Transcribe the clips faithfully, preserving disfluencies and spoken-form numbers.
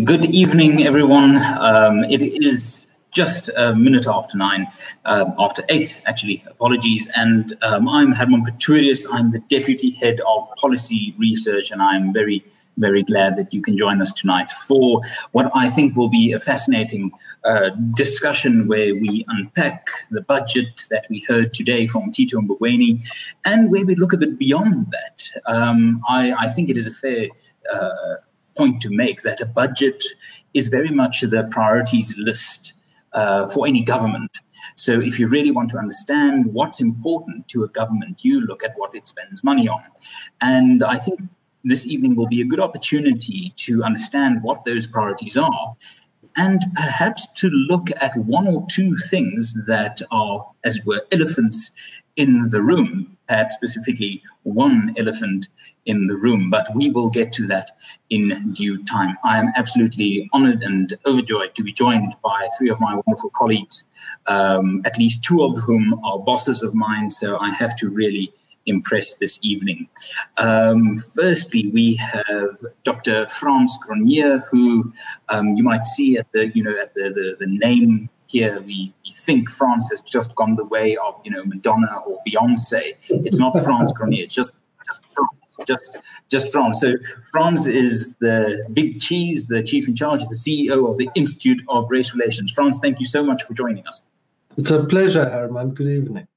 Good evening, everyone. Um, it is just a minute after nine, uh, after eight, actually. Apologies. And um, I'm Herman Pretorius. I'm the Deputy Head of Policy Research, and I'm very, very glad that you can join us tonight for what I think will be a fascinating uh, discussion where we unpack the budget that we heard today from Tito Mboweni, and where we look a bit beyond that. Um, I, I think it is a fair uh, point to make that a budget is very much the priorities list uh, for any government. So if you really want to understand what's important to a government, you look at what it spends money on. And I think this evening will be a good opportunity to understand what those priorities are, and perhaps to look at one or two things that are, as it were, elephants in the room, perhaps specifically one elephant in the room, but we will get to that in due time. I am absolutely honored and overjoyed to be joined by three of my wonderful colleagues, um, at least two of whom are bosses of mine, so I have to really impress this evening. Um, firstly, we have Doctor Frans Cronje, who um, you might see at the, you know, at the, the, the name here, we, we think France has just gone the way of, you know, Madonna or Beyonce. It's not Frans Cronje, it's just, just France, just, just France. So Frans is the big cheese, the chief in charge, the C E O of the Institute of Race Relations. Frans, thank you so much for joining us. It's a pleasure, Herman. Good evening.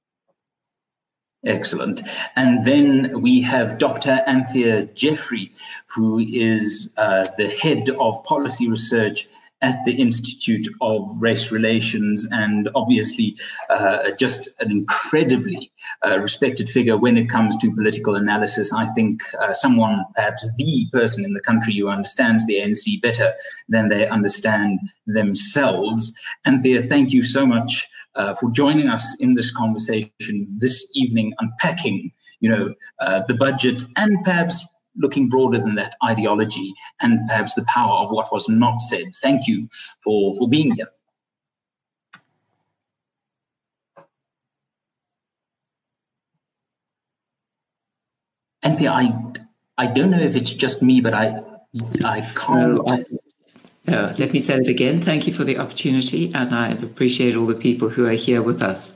Excellent. And then we have Doctor Anthea Jeffrey, who is uh, the head of policy research at the Institute of Race Relations, and obviously uh, just an incredibly uh, respected figure when it comes to political analysis. I think uh, someone, perhaps the person in the country who understands the A N C better than they understand themselves. Anthea, thank you so much uh, for joining us in this conversation this evening, unpacking, you know, uh, the budget and perhaps looking broader than that, ideology and perhaps the power of what was not said. Thank you for, for being here. Anthea, I, I don't know if it's just me, but I, I can't. No, I, uh, let me say it again. Thank you for the opportunity, and I appreciate all the people who are here with us.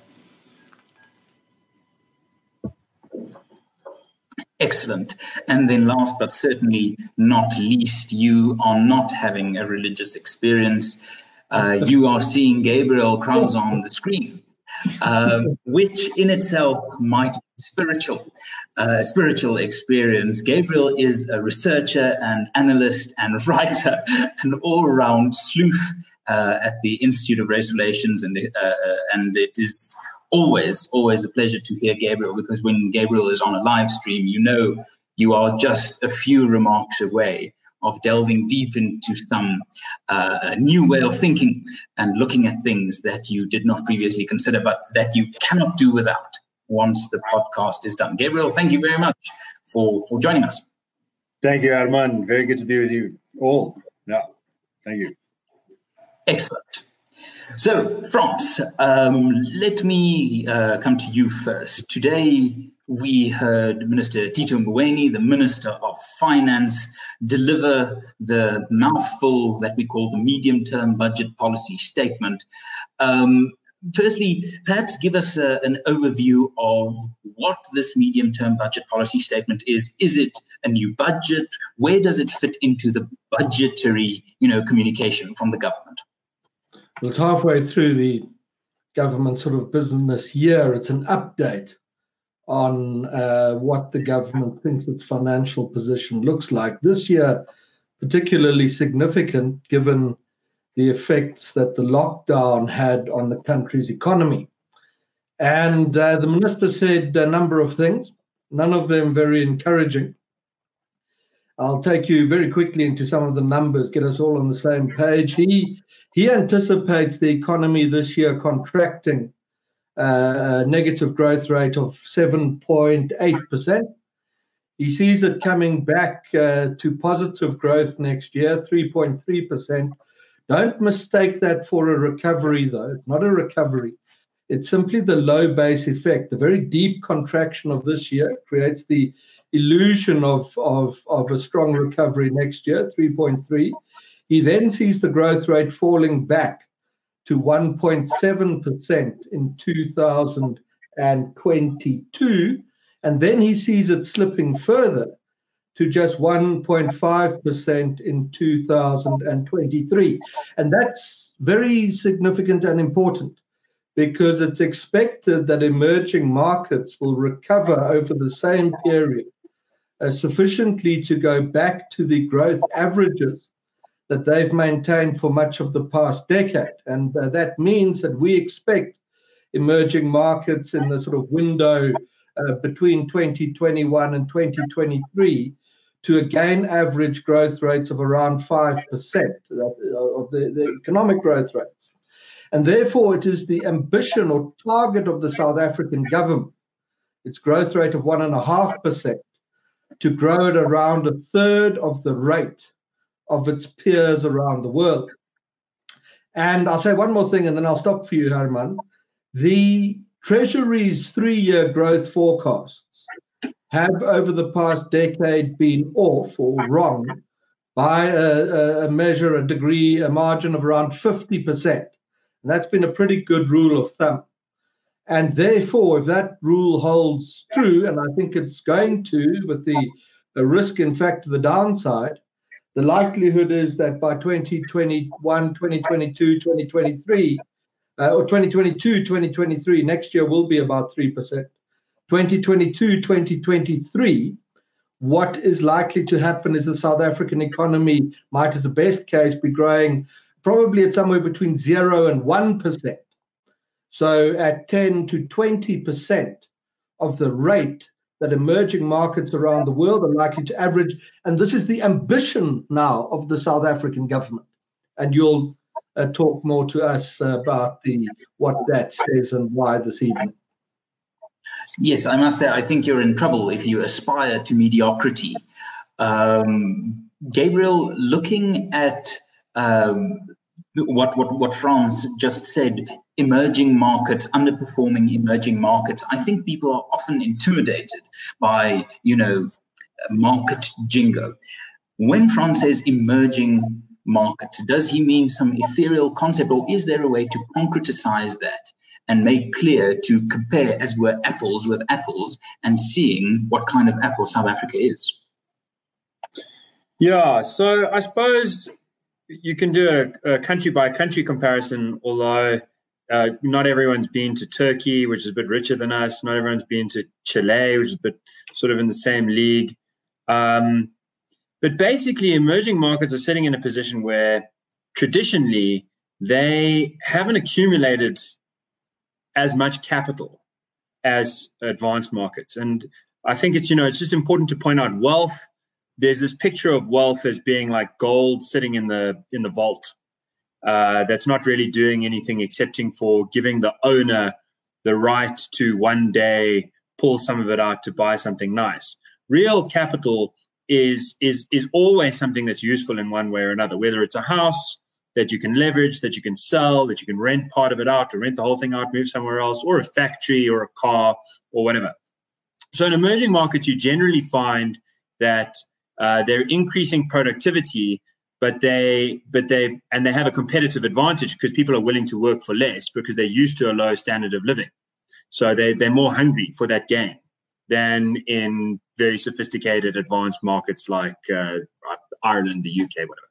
Excellent. And then last but certainly not least, you are not having a religious experience. Uh, you are seeing Gabriel Krause on the screen, uh, which in itself might be spiritual, uh, spiritual experience. Gabriel is a researcher and analyst and writer, an all-around sleuth uh, at the Institute of Race Relations, and, uh, and it is Always, always a pleasure to hear Gabriel, because when Gabriel is on a live stream, you know you are just a few remarks away of delving deep into some uh, new way of thinking and looking at things that you did not previously consider, but that you cannot do without once the podcast is done. Gabriel, thank you very much for, for joining us. Thank you, Armand. Very good to be with you all. Yeah, thank you. Excellent. So, Frans, um, let me uh, come to you first. Today, we heard Minister Tito Mboweni, the Minister of Finance, deliver the mouthful that we call the medium-term budget policy statement. Um, firstly, perhaps give us a, an overview of what this medium-term budget policy statement is. Is it a new budget? Where does it fit into the budgetary, you know, communication from the government? Well, it's halfway through the government sort of business year. It's an update on uh, what the government thinks its financial position looks like. This year, particularly significant given the effects that the lockdown had on the country's economy. And uh, the minister said a number of things, none of them very encouraging. I'll take you very quickly into some of the numbers, get us all on the same page. He He anticipates the economy this year contracting uh, a negative growth rate of seven point eight percent. He sees it coming back uh, to positive growth next year, three point three percent. Don't mistake that for a recovery, though. It's not a recovery. It's simply the low base effect. The very deep contraction of this year creates the illusion of, of, of a strong recovery next year, three point three. He then sees the growth rate falling back to one point seven percent in two thousand twenty-two, and then he sees it slipping further to just one point five percent in two thousand twenty-three. And that's very significant and important, because it's expected that emerging markets will recover over the same period uh, sufficiently to go back to the growth averages that they've maintained for much of the past decade. And uh, that means that we expect emerging markets in the sort of window uh, between twenty twenty-one and twenty twenty-three to again average growth rates of around five percent of the, the economic growth rates. And therefore, it is the ambition or target of the South African government, its growth rate of one point five percent, to grow at around a third of the rate of its peers around the world. And I'll say one more thing, and then I'll stop for you, Herman. The Treasury's three-year growth forecasts have, over the past decade, been off or wrong by a, a measure, a degree, a margin of around fifty percent. And that's been a pretty good rule of thumb. And therefore, if that rule holds true, and I think it's going to, with the, the risk, in fact, to the downside, the likelihood is that by twenty twenty-one, twenty twenty-two, twenty twenty-three, uh, or twenty twenty-two, twenty twenty-three, next year will be about three percent. twenty twenty-two, twenty twenty-three, what is likely to happen is the South African economy might, as a best case, be growing probably at somewhere between zero and one percent. So at ten to twenty percent of the rate that emerging markets around the world are likely to average. And this is the ambition now of the South African government. And you'll uh, talk more to us uh, about the what that says and why this evening. Yes, I must say, I think you're in trouble if you aspire to mediocrity. Um, Gabriel, looking at um, what, what, what Frans just said, emerging markets, underperforming emerging markets, I think people are often intimidated by, you know, market jingo. When Frans says emerging markets, does he mean some ethereal concept, or is there a way to concretize that and make clear, to compare, as were apples with apples, and seeing what kind of apple South Africa is? Yeah, so I suppose you can do a, a country by country comparison, although uh, not everyone's been to Turkey, which is a bit richer than us. Not everyone's been to Chile, which is a bit sort of in the same league. Um, but basically, emerging markets are sitting in a position where traditionally they haven't accumulated as much capital as advanced markets. And I think it's, you know, it's just important to point out wealth. There's this picture of wealth as being like gold sitting in the in the vault uh, that's not really doing anything excepting for giving the owner the right to one day pull some of it out to buy something nice. Real capital is is is always something that's useful in one way or another, whether it's a house that you can leverage, that you can sell, that you can rent part of it out or rent the whole thing out, move somewhere else, or a factory or a car or whatever. So in emerging markets, you generally find that uh, they're increasing productivity, but they, but they, and they have a competitive advantage because people are willing to work for less because they're used to a low standard of living. So they, they're more hungry for that gain than in very sophisticated advanced markets like uh, Ireland, the U K, whatever.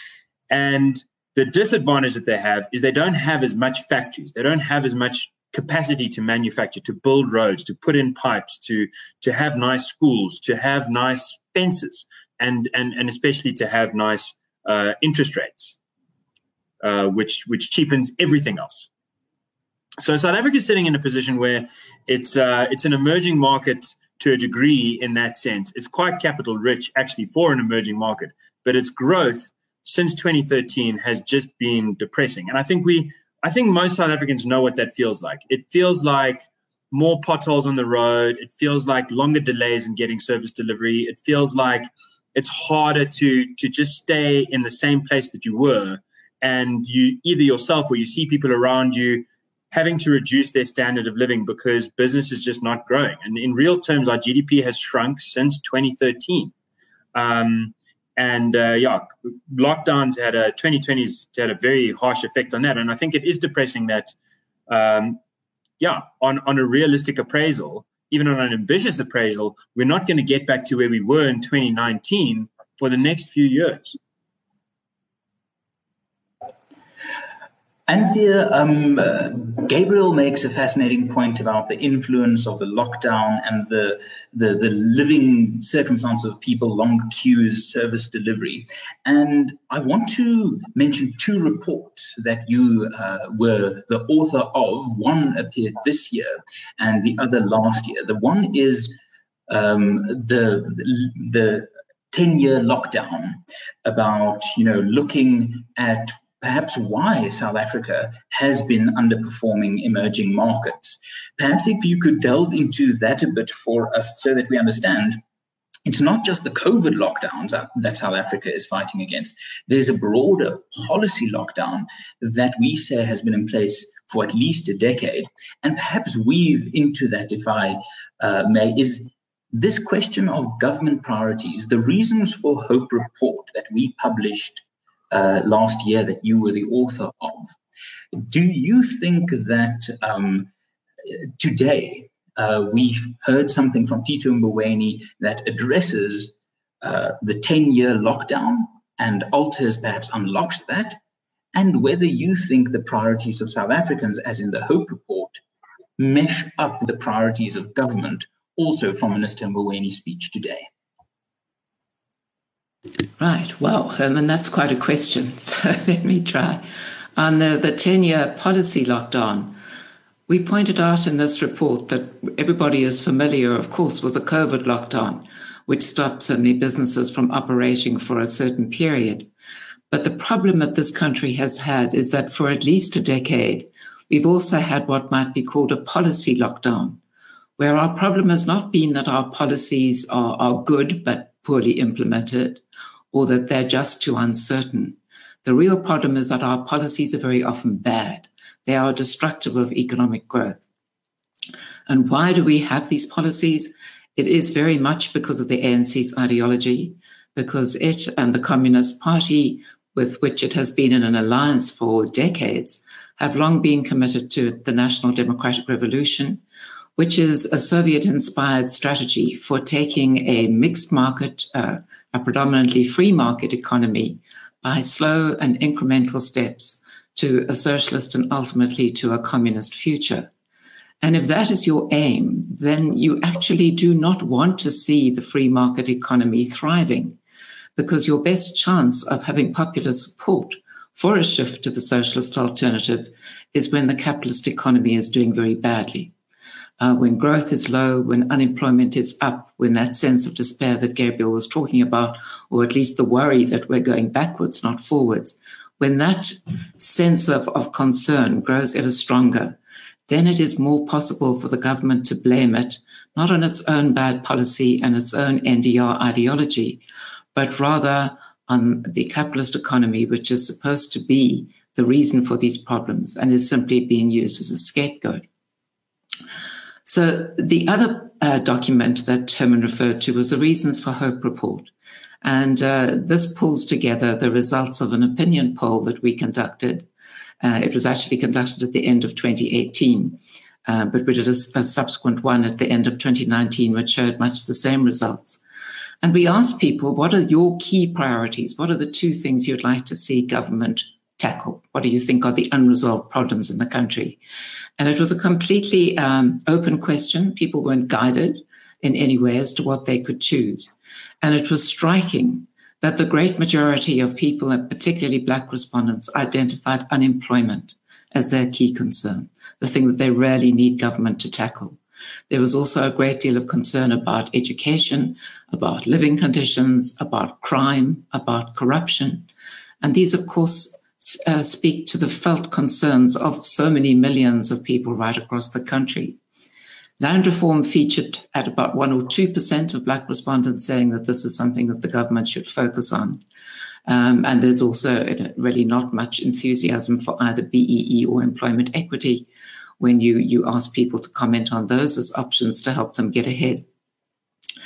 And the disadvantage that they have is they don't have as much factories. They don't have as much capacity to manufacture, to build roads, to put in pipes, to to have nice schools, to have nice fences, and and and especially to have nice uh, interest rates, uh, which which cheapens everything else. So South Africa is sitting in a position where it's uh, it's an emerging market to a degree in that sense. It's quite capital rich actually for an emerging market, but its growth since twenty thirteen has just been depressing. And I think we, I think most South Africans know what that feels like. It feels like more potholes on the road. It feels like longer delays in getting service delivery. It feels like it's harder to, to just stay in the same place that you were. And you, either yourself or you see people around you having to reduce their standard of living because business is just not growing. And in real terms, our G D P has shrunk since twenty thirteen. Um, And uh, yeah, lockdowns had a twenty twenties had a very harsh effect on that. And I think it is depressing that, um, yeah, on, on a realistic appraisal, even on an ambitious appraisal, we're not going to get back to where we were in twenty nineteen for the next few years. Anthea, um, uh, Gabriel makes a fascinating point about the influence of the lockdown and the, the, the living circumstance of people, long queues, service delivery. And I want to mention two reports that you uh, were the author of. One appeared this year and the other last year. The one is um, the, the ten-year lockdown, about, you know, looking at perhaps why South Africa has been underperforming emerging markets. Perhaps if you could delve into that a bit for us so that we understand, it's not just the COVID lockdowns that South Africa is fighting against. There's a broader policy lockdown that we say has been in place for at least a decade. And perhaps weave into that, if I uh, may, is this question of government priorities. The Reasons for Hope report that we published Uh, last year, that you were the author of. Do you think that um, today uh, we've heard something from Tito Mboweni that addresses uh, the ten-year lockdown and alters, perhaps unlocks that, and whether you think the priorities of South Africans, as in the Hope report, mesh up with the priorities of government, also from Minister Mboweni's speech today? Right. Well, um, and that's quite a question. So let me try. On the, the ten-year policy lockdown, we pointed out in this report that everybody is familiar, of course, with the COVID lockdown, which stopped so many businesses from operating for a certain period. But the problem that this country has had is that for at least a decade, we've also had what might be called a policy lockdown, where our problem has not been that our policies are, are good but poorly implemented, or that they're just too uncertain. The real problem is that our policies are very often bad. They are destructive of economic growth. And why do we have these policies? It is very much because of the A N C's ideology, because it and the Communist Party, with which it has been in an alliance for decades, have long been committed to the National Democratic Revolution, which is a Soviet-inspired strategy for taking a mixed market, uh, a predominantly free market economy by slow and incremental steps to a socialist and ultimately to a communist future. And if that is your aim, then you actually do not want to see the free market economy thriving, because your best chance of having popular support for a shift to the socialist alternative is when the capitalist economy is doing very badly. Uh, when growth is low, when unemployment is up, when that sense of despair that Gabriel was talking about, or at least the worry that we're going backwards, not forwards, when that sense of, of concern grows ever stronger, then it is more possible for the government to blame it, not on its own bad policy and its own N D R ideology, but rather on the capitalist economy, which is supposed to be the reason for these problems and is simply being used as a scapegoat. So the other uh, document that Herman referred to was the Reasons for Hope report. And uh, this pulls together the results of an opinion poll that we conducted. Uh, it was actually conducted at the end of twenty eighteen, uh, but we did a, a subsequent one at the end of twenty nineteen, which showed much the same results. And we asked people, what are your key priorities? What are the two things you'd like to see government tackle? What do you think are the unresolved problems in the country? And it was a completely um, open question. People weren't guided in any way as to what they could choose. And it was striking that the great majority of people, and particularly Black respondents, identified unemployment as their key concern, the thing that they really need government to tackle. There was also a great deal of concern about education, about living conditions, about crime, about corruption. And these, of course, uh, speak to the felt concerns of so many millions of people right across the country. Land reform featured at about one or two percent of Black respondents saying that this is something that the government should focus on. Um, and there's also really not much enthusiasm for either B E E or employment equity when you, you ask people to comment on those as options to help them get ahead.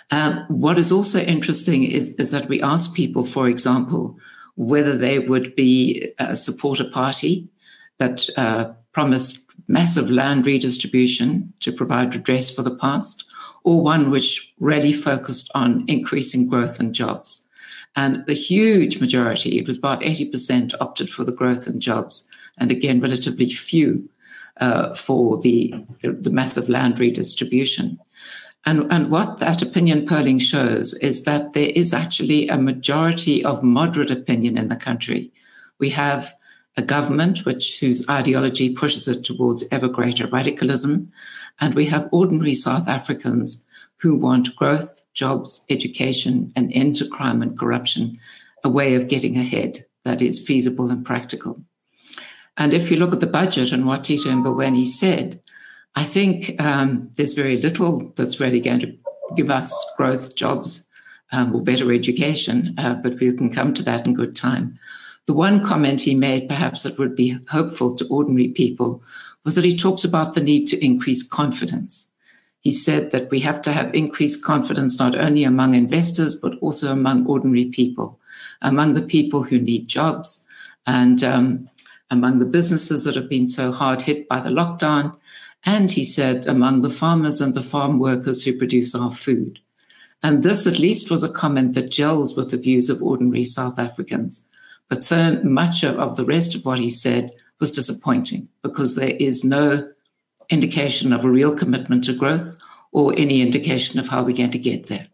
Um, what is also interesting is, is that we asked people, for example, whether they would be uh, support a party that uh, promised massive land redistribution to provide redress for the past, or one which really focused on increasing growth and jobs. And the huge majority, it was about eighty percent, opted for the growth and jobs, and again, relatively few uh, for the, the, the massive land redistribution. And, and what that opinion polling shows is that there is actually a majority of moderate opinion in the country. We have a government which whose ideology pushes it towards ever greater radicalism, and we have ordinary South Africans who want growth, jobs, education, an end to crime and corruption, a way of getting ahead that is feasible and practical. And if you look at the budget and what Tito Mboweni said, I think um, there's very little that's really going to give us growth, jobs, um, or better education, uh, but we can come to that in good time. The one comment he made, perhaps that would be hopeful to ordinary people, was that he talks about the need to increase confidence. He said that we have to have increased confidence not only among investors, but also among ordinary people, among the people who need jobs, and um, among the businesses that have been so hard hit by the lockdown. And he said among the farmers and the farm workers who produce our food. And this at least was a comment that gels with the views of ordinary South Africans. But so much of, of the rest of what he said was disappointing, because there is no indication of a real commitment to growth or any indication of how we're going to get there.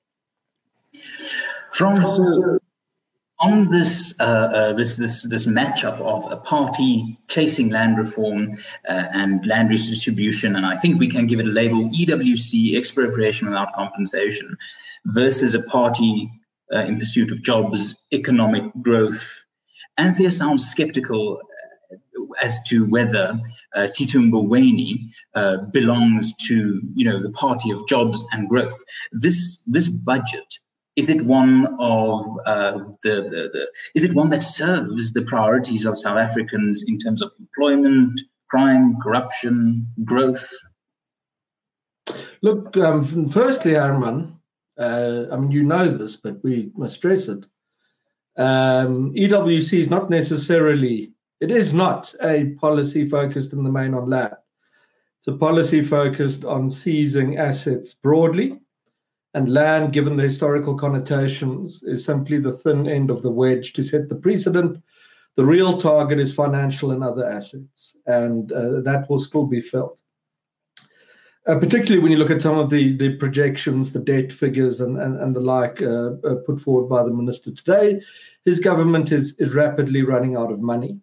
From so, on this, uh, uh, this this this matchup of a party chasing land reform uh, and land redistribution, and I think we can give it a label: E W C, expropriation without compensation, versus a party uh, in pursuit of jobs, economic growth. Anthea sounds skeptical as to whether uh, Tito Mboweni uh, belongs to, you know, the party of jobs and growth. This this budget, is it one of uh, the, the, the is it one that serves the priorities of South Africans in terms of employment, crime, corruption, growth? Look, um, firstly, Arman, uh, I mean, you know this, but we must stress it. Um, E W C is not necessarily, it is not a policy focused in the main on land. It's a policy focused on seizing assets broadly, and land, given the historical connotations, is simply the thin end of the wedge to set the precedent. The real target is financial and other assets, and uh, that will still be felt. Uh, particularly when you look at some of the, the projections, the debt figures and, and, and the like uh, uh, put forward by the minister today, his government is, is rapidly running out of money.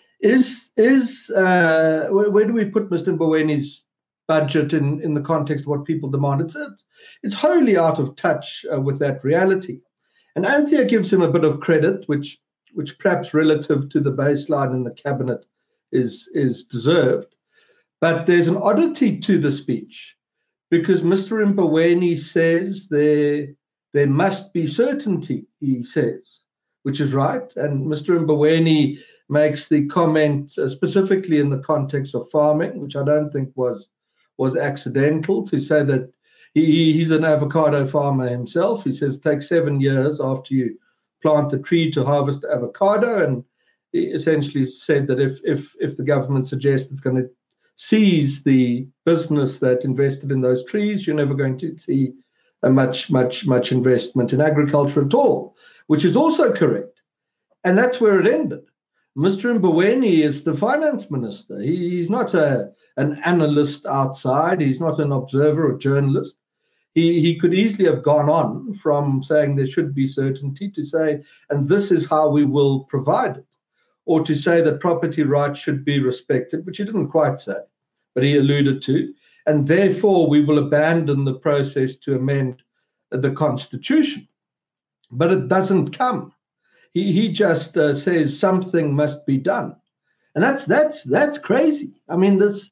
Is is uh, where, where do we put Mister Mboweni's budget in, in the context of what people demand? It's, it's wholly out of touch uh, with that reality. And Anthea gives him a bit of credit, which which perhaps relative to the baseline in the cabinet is, is deserved. But there's an oddity to the speech, because Mister Mboweni says there, there must be certainty, he says, which is right. And Mister Mboweni makes the comment uh, specifically in the context of farming, which I don't think was, was accidental, to say that he, he's an avocado farmer himself. He says it takes seven years after you plant the tree to harvest avocado. And he essentially said that if, if, if the government suggests it's going to seize the business that invested in those trees, you're never going to see a much, much, much investment in agriculture at all, which is also correct. And that's where it ended. Mister Mboweni is the finance minister. He, he's not a, an analyst outside. He's not an observer or journalist. He, he could easily have gone on from saying there should be certainty to say, and this is how we will provide it, or to say that property rights should be respected, which he didn't quite say, but he alluded to, and therefore we will abandon the process to amend the Constitution. But it doesn't come. He he just uh, says something must be done, and that's that's that's crazy. I mean, this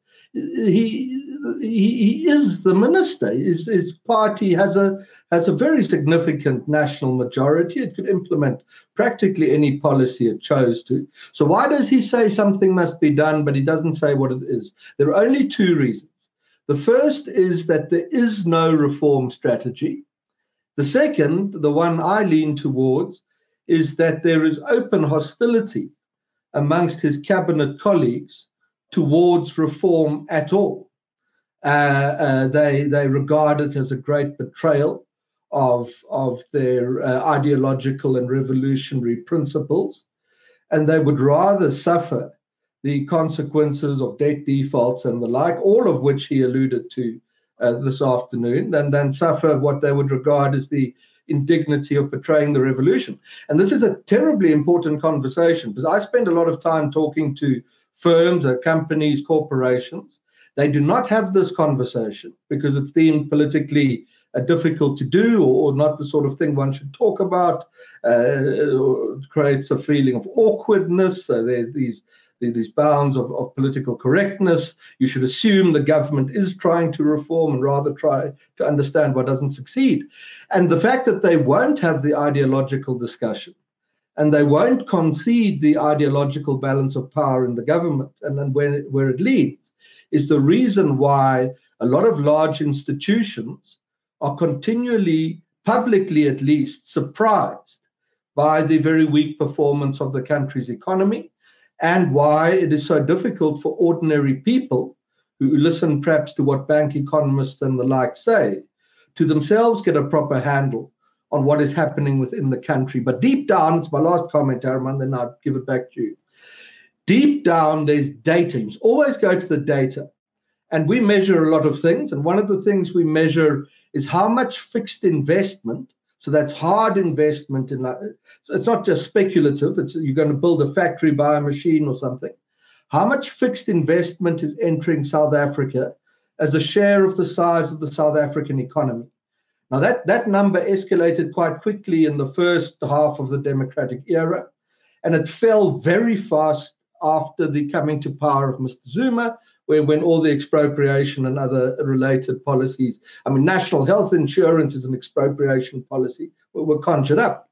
he he, he is the minister. His his party has a has a very significant national majority. It could implement practically any policy it chose to. So why does he say something must be done, but he doesn't say what it is? There are only two reasons. The first is that there is no reform strategy. The second, the one I lean towards, is that there is open hostility amongst his cabinet colleagues towards reform at all. Uh, uh, they they regard it as a great betrayal of, of their uh, ideological and revolutionary principles, and they would rather suffer the consequences of debt defaults and the like, all of which he alluded to uh, this afternoon, than, than suffer what they would regard as the indignity of betraying the revolution. And this is a terribly important conversation, because I spend a lot of time talking to firms, uh, companies, corporations. They do not have this conversation because it's deemed politically uh, difficult to do, or, or not the sort of thing one should talk about. Uh, it creates a feeling of awkwardness. Uh, there, these these bounds of, of political correctness. You should assume the government is trying to reform and rather try to understand what doesn't succeed. And the fact that they won't have the ideological discussion, and they won't concede the ideological balance of power in the government and, and where, where it leads, is the reason why a lot of large institutions are continually, publicly at least, surprised by the very weak performance of the country's economy, and why it is so difficult for ordinary people who listen perhaps to what bank economists and the like say, to themselves get a proper handle on what is happening within the country. But deep down, it's my last comment, Herman, then I'll give it back to you. Deep down, there's data. You always go to the data. And we measure a lot of things. And one of the things we measure is how much fixed investment. So that's hard investment. In that. So it's not just speculative. It's you're going to build a factory, buy a machine or something. How much fixed investment is entering South Africa as a share of the size of the South African economy? Now, that, that number escalated quite quickly in the first half of the democratic era, and it fell very fast after the coming to power of Mister Zuma, when, when all the expropriation and other related policies, I mean, national health insurance is an expropriation policy, were conjured up.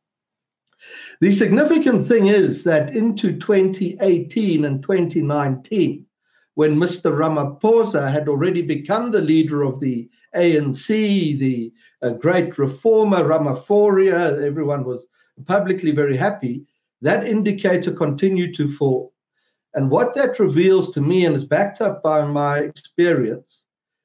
The significant thing is that into twenty eighteen and twenty nineteen, when Mister Ramaphosa had already become the leader of the A N C, the uh, great reformer, Ramaphoria, everyone was publicly very happy, that indicator continued to fall. And what that reveals to me, and is backed up by my experience,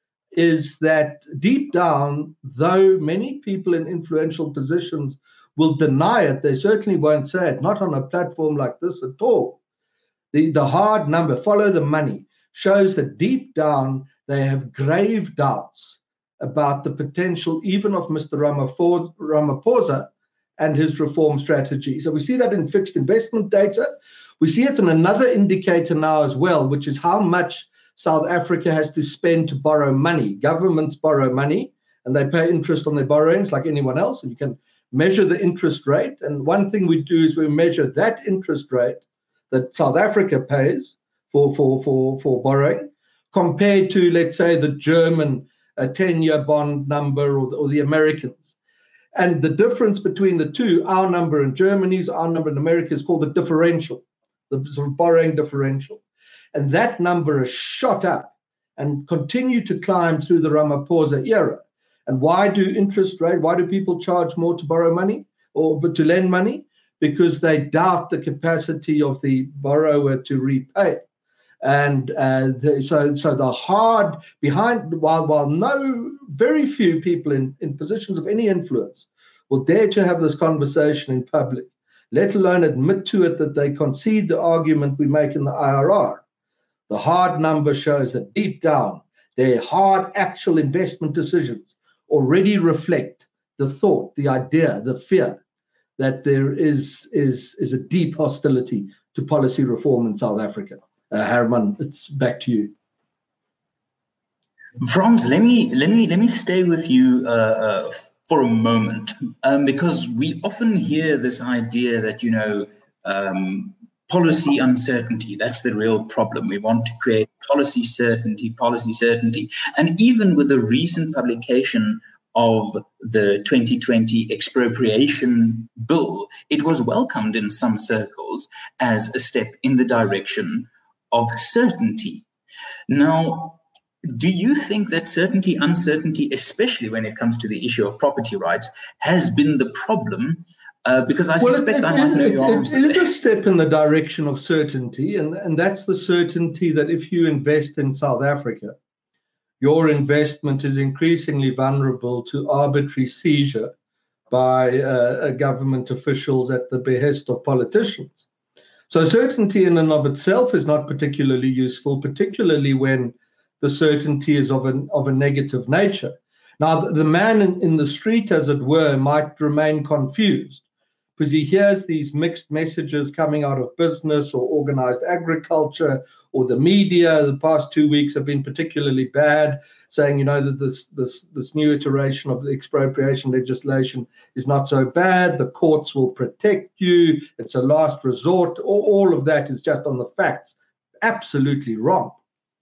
is that deep down, though many people in influential positions will deny it, they certainly won't say it, not on a platform like this at all. The, the hard number, follow the money, shows that deep down they have grave doubts about the potential even of Mister Ramaphosa and his reform strategy. So we see that in fixed investment data. We see it in another indicator now as well, which is how much South Africa has to spend to borrow money. Governments borrow money and they pay interest on their borrowings like anyone else, and you can measure the interest rate. And one thing we do is we measure that interest rate that South Africa pays for, for, for, for borrowing compared to, let's say, the German uh, ten-year bond number or the, or the Americans. And the difference between the two, our number in Germany's, our number in America, is called the differential, the sort of borrowing differential. And that number has shot up and continued to climb through the Ramaphosa era. And why do interest rate, why do people charge more to borrow money or but to lend money? Because they doubt the capacity of the borrower to repay. And uh, the, so, so the hard behind, while while no, very few people in, in positions of any influence will dare to have this conversation in public, let alone admit to it that they concede the argument we make in the I R R. The hard number shows that deep down, their hard actual investment decisions already reflect the thought, the idea, the fear that there is, is, is a deep hostility to policy reform in South Africa. Uh, Herman, it's back to you. Frans, let me let me let me stay with you uh, uh, for a moment, um, because we often hear this idea that you know um, policy uncertainty, that's the real problem. We want to create policy certainty, policy certainty, and even with the recent publication of the twenty twenty expropriation bill, it was welcomed in some circles as a step in the direction of certainty. Now, do you think that certainty, uncertainty, especially when it comes to the issue of property rights, has been the problem? Uh, because I well, suspect it, I might it, know it, your it, answer. It is a step in the direction of certainty, and, and that's the certainty that if you invest in South Africa, your investment is increasingly vulnerable to arbitrary seizure by uh, government officials at the behest of politicians. So certainty in and of itself is not particularly useful, particularly when the certainty is of, an, of a negative nature. Now, the man in, in the street, as it were, might remain confused because he hears these mixed messages coming out of business or organized agriculture or the media. The past two weeks have been particularly bad, saying, you know, that this, this, this new iteration of the expropriation legislation is not so bad. The courts will protect you. It's a last resort. All, all of that is just on the facts. Absolutely wrong.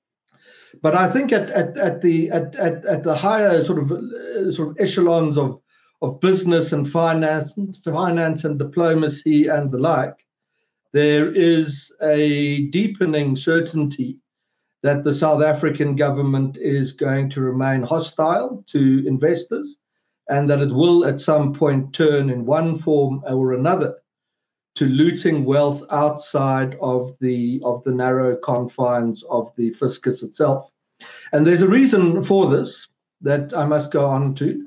But I think at at, at the at, at, at the higher sort of uh, sort of echelons of of business and finance, finance and diplomacy and the like, there is a deepening certainty that the South African government is going to remain hostile to investors, and that it will at some point turn in one form or another to looting wealth outside of the of the narrow confines of the fiscus itself. And there's a reason for this that I must go on to.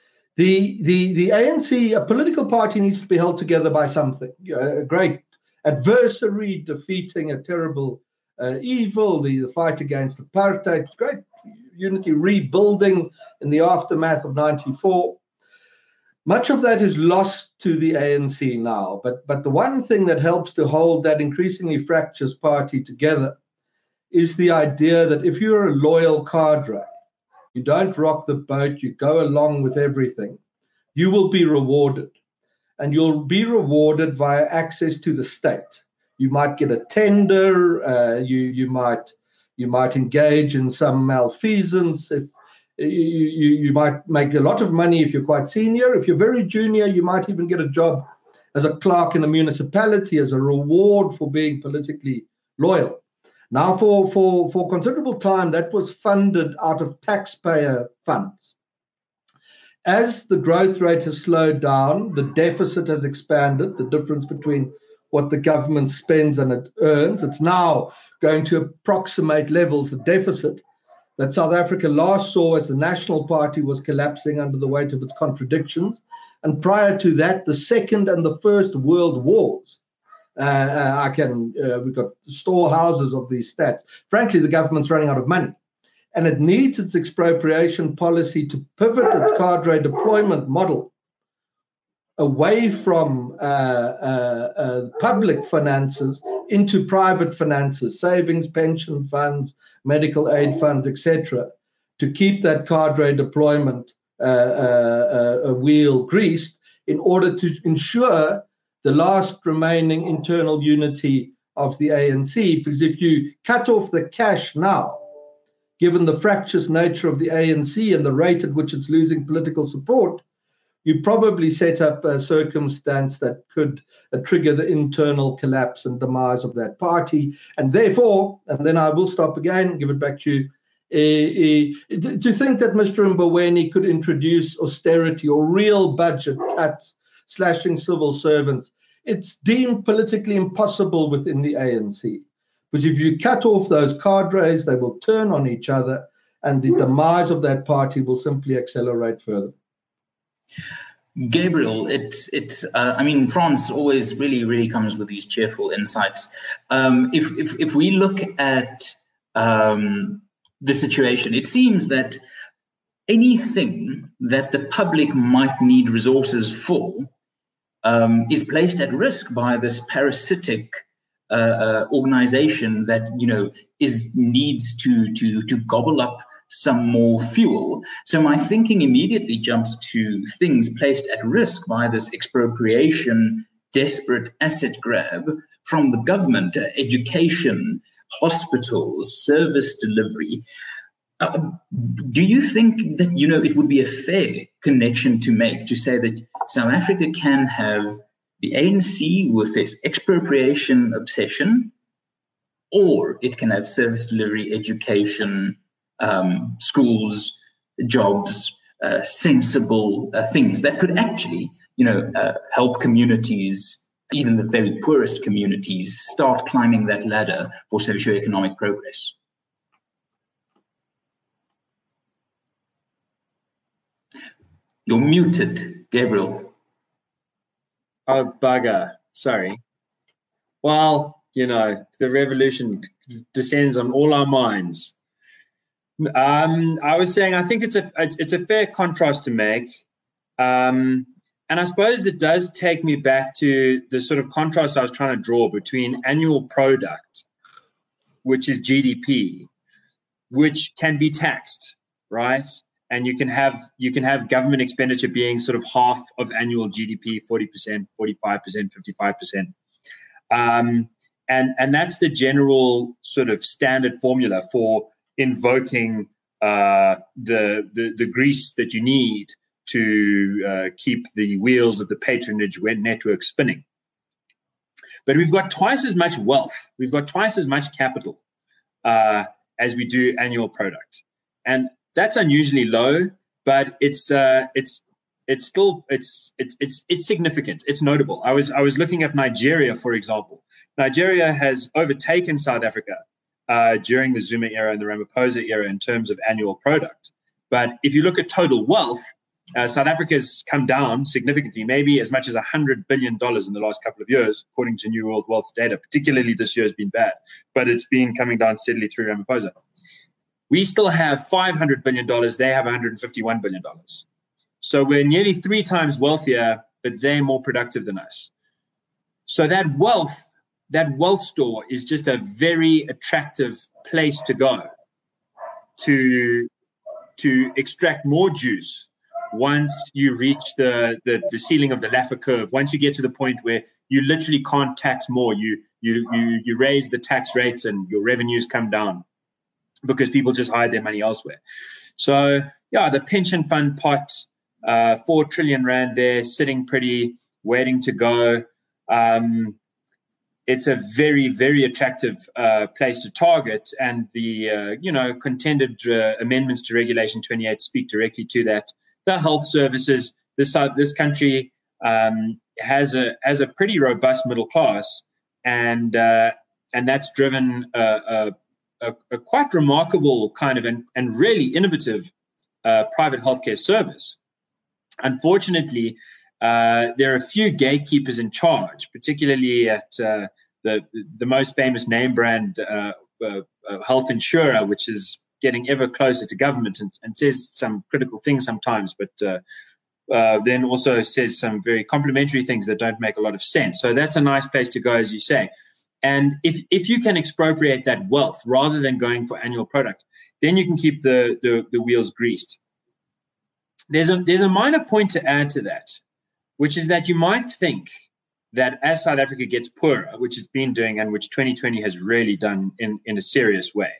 The the the A N C, a political party, needs to be held together by something. A great adversary defeating a terrible uh, evil, the, the fight against apartheid, great unity rebuilding in the aftermath of ninety-four. Much of that is lost to the A N C now, but, but the one thing that helps to hold that increasingly fractious party together is the idea that if you're a loyal cadre, you don't rock the boat, you go along with everything, you will be rewarded. And you'll be rewarded via access to the state. You might get a tender, uh, you, you, might, you might engage in some malfeasance, if, You, you, you might make a lot of money if you're quite senior. If you're very junior, you might even get a job as a clerk in a municipality as a reward for being politically loyal. Now, for, for, for considerable time, that was funded out of taxpayer funds. As the growth rate has slowed down, the deficit has expanded, the difference between what the government spends and it earns. It's now going to approximate levels, the deficit that South Africa last saw as the National Party was collapsing under the weight of its contradictions. And prior to that, the Second and the First World Wars. Uh, I can, uh, we've got storehouses of these stats. Frankly, the government's running out of money. And it needs its expropriation policy to pivot its cadre deployment model away from uh, uh, uh, public finances into private finances, savings, pension funds, medical aid funds, et cetera, to keep that cadre deployment uh, uh, uh, wheel greased in order to ensure the last remaining internal unity of the A N C. Because if you cut off the cash now, given the fractious nature of the A N C and the rate at which it's losing political support, you probably set up a circumstance that could uh, trigger the internal collapse and demise of that party. And therefore, and then I will stop again, give it back to you, uh, uh, to think that Mister Mboweni could introduce austerity or real budget cuts, slashing civil servants, it's deemed politically impossible within the A N C. Because if you cut off those cadres, they will turn on each other, and the demise of that party will simply accelerate further. Gabriel, it's it's. Uh, I mean, France always really, really comes with these cheerful insights. Um, if if if we look at um, the situation, it seems that anything that the public might need resources for um, is placed at risk by this parasitic uh, uh, organization that you know is needs to to to gobble up some more fuel. So my thinking immediately jumps to things placed at risk by this expropriation, desperate asset grab from the government, uh, education, hospitals, service delivery. Uh, do you think that, you know, it would be a fair connection to make to say that South Africa can have the A N C with its expropriation obsession, or it can have service delivery, education, um, schools, jobs, uh, sensible uh, things that could actually, you know, uh, help communities, even the very poorest communities, start climbing that ladder for socioeconomic progress. You're muted, Gabriel. Oh, bugger. Sorry. Well, you know, the revolution descends on all our minds. Um, I was saying, I think it's a it's a fair contrast to make. Um, and I suppose it does take me back to the sort of contrast I was trying to draw between annual product, which is G D P, which can be taxed, right? And you can have you can have government expenditure being sort of half of annual G D P, forty percent, forty-five percent, fifty-five percent. Um, and, and that's the general sort of standard formula for invoking uh, the, the, the grease that you need to uh, keep the wheels of the patronage network spinning. But we've got twice as much wealth, we've got twice as much capital uh, as we do annual product. And that's unusually low, but it's uh, it's it's still it's it's it's it's significant. It's notable. I was I was looking at Nigeria, for example. Nigeria has overtaken South Africa uh, during the Zuma era and the Ramaphosa era in terms of annual product. But if you look at total wealth, uh, South Africa has come down significantly, maybe as much as one hundred billion dollars in the last couple of years, according to New World Wealth data. Particularly this year has been bad, but it's been coming down steadily through Ramaphosa. We still have five hundred billion dollars. They have one hundred fifty-one billion dollars. So we're nearly three times wealthier, but they're more productive than us. So that wealth, that wealth store is just a very attractive place to go to, to extract more juice once you reach the, the, the ceiling of the Laffer curve. Once you get to the point where you literally can't tax more, you, you, you, you raise the tax rates and your revenues come down, because people just hide their money elsewhere. So, yeah, the pension fund pot, uh, four trillion rand there, sitting pretty, waiting to go. Um, it's a very, very attractive uh, place to target. And the, uh, you know, contended uh, amendments to Regulation twenty-eight speak directly to that. The health services, this, uh, this country um, has a has a pretty robust middle class, and, uh, and that's driven a, a A, a quite remarkable kind of and, and really innovative uh, private healthcare service. Unfortunately, uh, there are a few gatekeepers in charge, particularly at uh, the the most famous name brand uh, uh, uh, health insurer, which is getting ever closer to government and, and says some critical things sometimes, but uh, uh, then also says some very complimentary things that don't make a lot of sense. So that's a nice place to go, as you say. And if, if you can expropriate that wealth rather than going for annual product, then you can keep the, the, the wheels greased. There's a, there's a minor point to add to that, which is that you might think that as South Africa gets poorer, which it's been doing and which twenty twenty has really done in, in a serious way,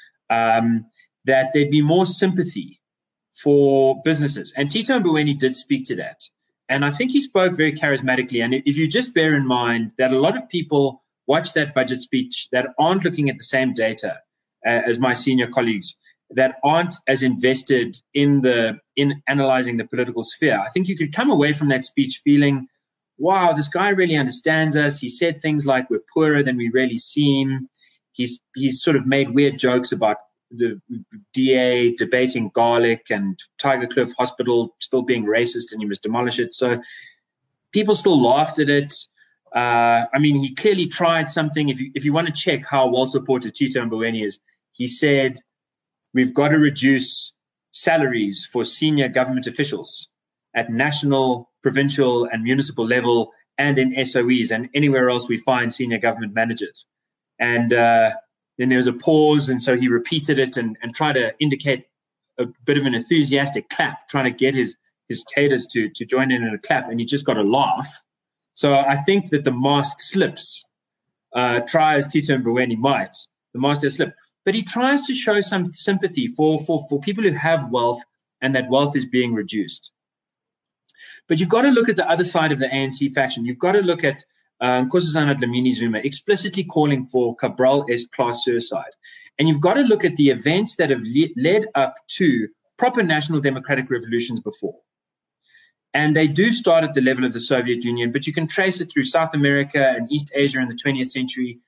um, that there'd be more sympathy for businesses. And Tito Mboweni did speak to that. And I think he spoke very charismatically. And if you just bear in mind that a lot of people watch that budget speech that aren't looking at the same data uh, as my senior colleagues, that aren't as invested in the in analyzing the political sphere, I think you could come away from that speech feeling, wow, this guy really understands us. He said things like we're poorer than we really seem. He's he's sort of made weird jokes about the D A debating garlic and Tiger Cliff Hospital still being racist and you must demolish it. So people still laughed at it. Uh, I mean, he clearly tried something. If you, if you want to check how well supported Tito Mboweni is, he said, we've got to reduce salaries for senior government officials at national, provincial, and municipal level, and in S O Es and anywhere else we find senior government managers. And uh, then there was a pause, and so he repeated it and, and tried to indicate a bit of an enthusiastic clap, trying to get his, his cadres to, to join in in a clap, and he just got a laugh. So I think that the mask slips. Uh, try as Tito Mboweni might, the mask does slip. But he tries to show some sympathy for, for, for people who have wealth and that wealth is being reduced. But you've got to look at the other side of the A N C faction. You've got to look at um, Nkosazana Dlamini Zuma explicitly calling for Cabral-esque class suicide. And you've got to look at the events that have le- led up to proper national democratic revolutions before. And they do start at the level of the Soviet Union, but you can trace it through South America and East Asia in the twentieth century.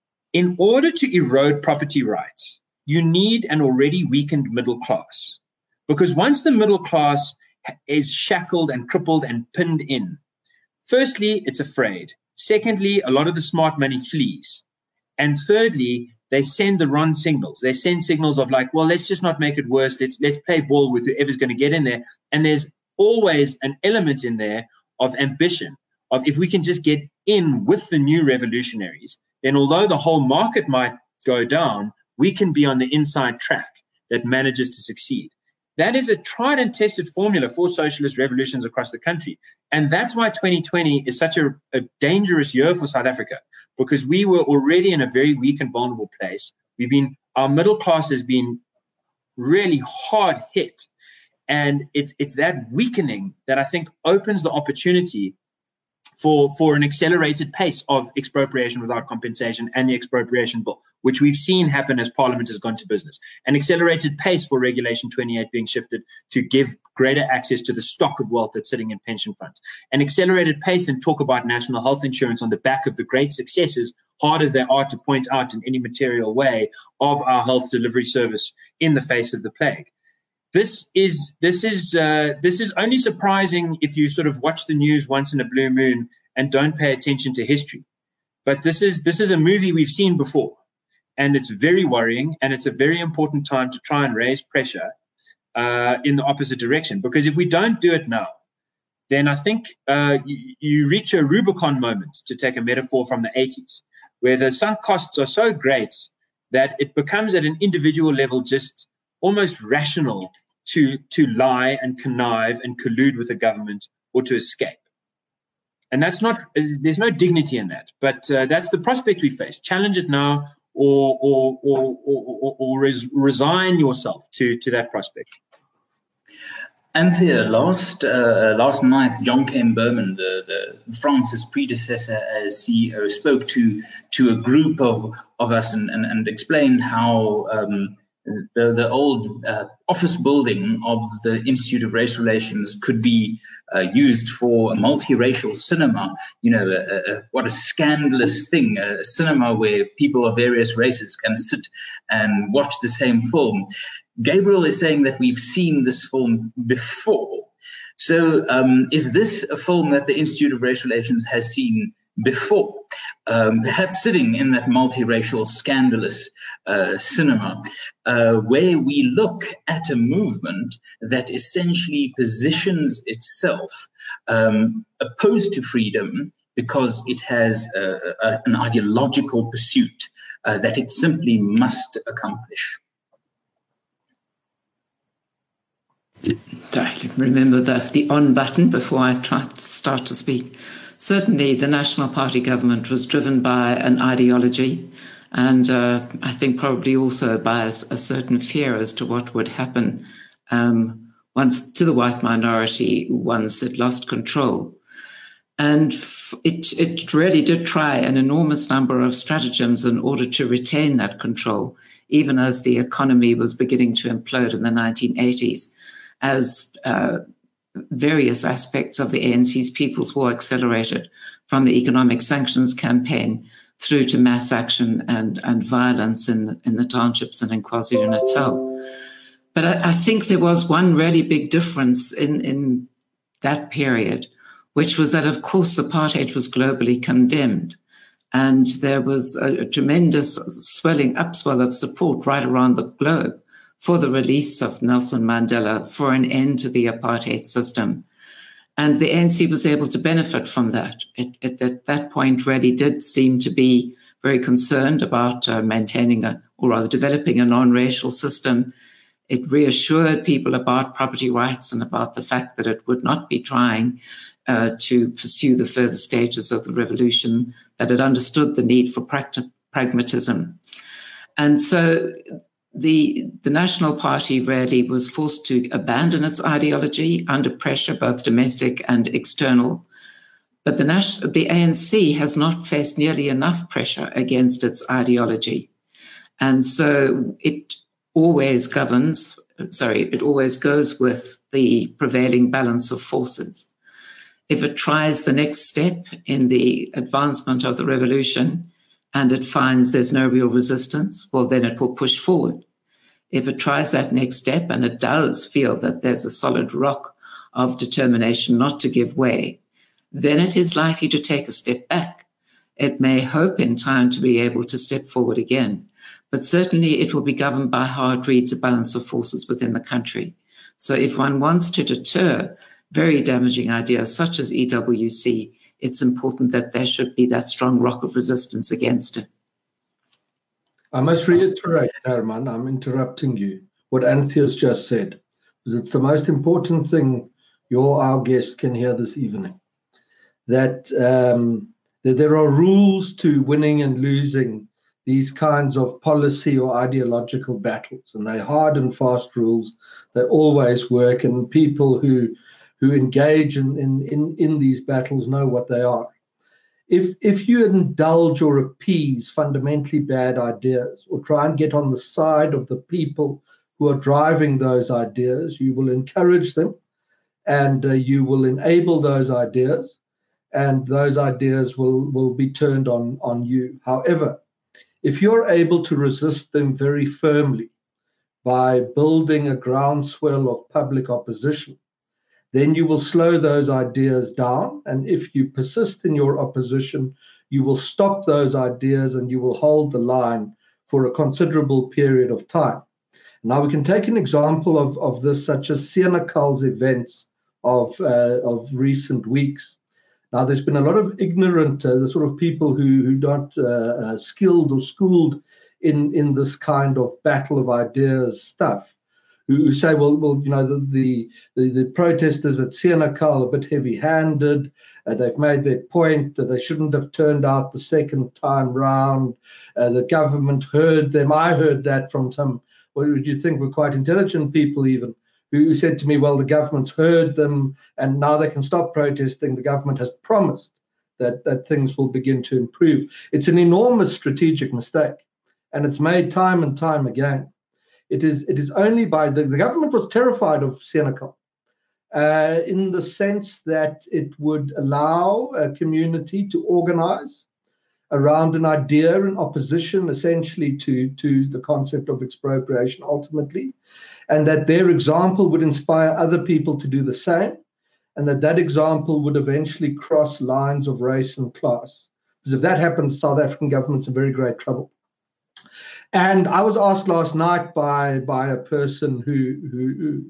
In order to erode property rights, you need an already weakened middle class. Because once the middle class is shackled and crippled and pinned in, firstly, it's afraid. Secondly, a lot of the smart money flees. And thirdly, they send the wrong signals. They send signals of like, well, let's just not make it worse. Let's let's play ball with whoever's going to get in there. And there's always an element in there of ambition, of if we can just get in with the new revolutionaries, then although the whole market might go down, we can be on the inside track that manages to succeed. That is a tried and tested formula for socialist revolutions across the country. And that's why twenty twenty is such a, a dangerous year for South Africa, because we were already in a very weak and vulnerable place. We've been, our middle class has been really hard hit. And it's it's that weakening that I think opens the opportunity for, for an accelerated pace of expropriation without compensation and the expropriation bill, which we've seen happen as Parliament has gone to business. An accelerated pace for Regulation twenty-eight being shifted to give greater access to the stock of wealth that's sitting in pension funds. An accelerated pace and talk about national health insurance on the back of the great successes, hard as they are to point out in any material way, of our health delivery service in the face of the plague. This is this is uh, this is only surprising if you sort of watch the news once in a blue moon and don't pay attention to history. But this is this is a movie we've seen before, and it's very worrying. And it's a very important time to try and raise pressure uh, in the opposite direction. Because if we don't do it now, then I think uh, you, you reach a Rubicon moment, to take a metaphor from the eighties, where the sunk costs are so great that it becomes at an individual level just almost rational to to lie and connive and collude with the government or to escape. And that's not, there's no dignity in that, but uh, that's the prospect we face. Challenge it now, or or or or, or, or res- resign yourself to to that prospect. Anthea, last uh, last night, John Kemp Berman, the, the France's predecessor as C E O, spoke to to a group of of us and and, and explained how Um, The, the old uh, office building of the Institute of Race Relations could be uh, used for a multiracial cinema. You know, a, a, what a scandalous thing, a cinema where people of various races can sit and watch the same film. Gabriel is saying that we've seen this film before. So um, is this a film that the Institute of Race Relations has seen before, um, perhaps sitting in that multiracial, scandalous uh, cinema, uh, where we look at a movement that essentially positions itself um, opposed to freedom because it has a, a, an ideological pursuit uh, that it simply must accomplish? Sorry, remember the, the on button before I try to start to speak. Certainly, the National Party government was driven by an ideology, and uh, I think probably also by a, a certain fear as to what would happen um, once to the white minority once it lost control. And it, it really did try an enormous number of stratagems in order to retain that control, even as the economy was beginning to implode in the nineteen eighties, as uh, various aspects of the A N C's People's War accelerated, from the economic sanctions campaign through to mass action and, and violence in the, in the townships and in KwaZulu-Natal. But I, I think there was one really big difference in, in that period, which was that, of course, apartheid was globally condemned. And there was a, a tremendous swelling, upswell of support right around the globe for the release of Nelson Mandela, for an end to the apartheid system. And the A N C was able to benefit from that. It, it, at that point really did seem to be very concerned about uh, maintaining, a, or rather developing a non-racial system. It reassured people about property rights and about the fact that it would not be trying uh, to pursue the further stages of the revolution, that it understood the need for practi- pragmatism. And so The, the National Party really was forced to abandon its ideology under pressure, both domestic and external. But the, National, the A N C has not faced nearly enough pressure against its ideology. And so it always governs, sorry, it always goes with the prevailing balance of forces. If it tries the next step in the advancement of the revolution and it finds there's no real resistance, well, then it will push forward. If it tries that next step and it does feel that there's a solid rock of determination not to give way, then it is likely to take a step back. It may hope in time to be able to step forward again, but certainly it will be governed by how it reads a balance of forces within the country. So if one wants to deter very damaging ideas such as E W C, it's important that there should be that strong rock of resistance against it. I must reiterate, Herman, I'm interrupting you, what Anthea's just said, because it's the most important thing your, our guest can hear this evening, that, um, that there are rules to winning and losing these kinds of policy or ideological battles, and they're hard and fast rules. They always work, and people who who engage in, in, in, in these battles know what they are. If, if you indulge or appease fundamentally bad ideas or try and get on the side of the people who are driving those ideas, you will encourage them and uh, you will enable those ideas, and those ideas will, will be turned on, on you. However, if you're able to resist them very firmly by building a groundswell of public opposition, then you will slow those ideas down. And if you persist in your opposition, you will stop those ideas and you will hold the line for a considerable period of time. Now, we can take an example of, of this, such as Senegal's events of, uh, of recent weeks. Now, there's been a lot of ignorant, uh, the sort of people who, who aren't uh, uh, skilled or schooled in, in this kind of battle of ideas stuff, who say, well, well, you know, the the, the, the protesters at Senegal are a bit heavy-handed. Uh, they've made their point that they shouldn't have turned out the second time round. Uh, the government heard them. I heard that from some, what would you think, were quite intelligent people even, who said to me, well, the government's heard them and now they can stop protesting. The government has promised that, that things will begin to improve. It's an enormous strategic mistake, and it's made time and time again. It is, it is only by the, the government was terrified of Senegal uh, in the sense that it would allow a community to organize around an idea in opposition essentially to, to the concept of expropriation ultimately, and that their example would inspire other people to do the same, and that that example would eventually cross lines of race and class. Because if that happens, South African government's in very great trouble. And I was asked last night by by a person who who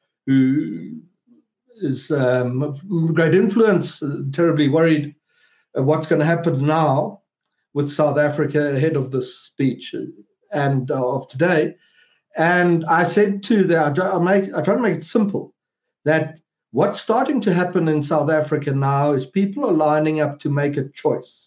who is um, of great influence, uh, terribly worried of what's going to happen now with South Africa ahead of this speech and uh, of today. And I said to them, I try, I, make, I try to make it simple, that what's starting to happen in South Africa now is people are lining up to make a choice.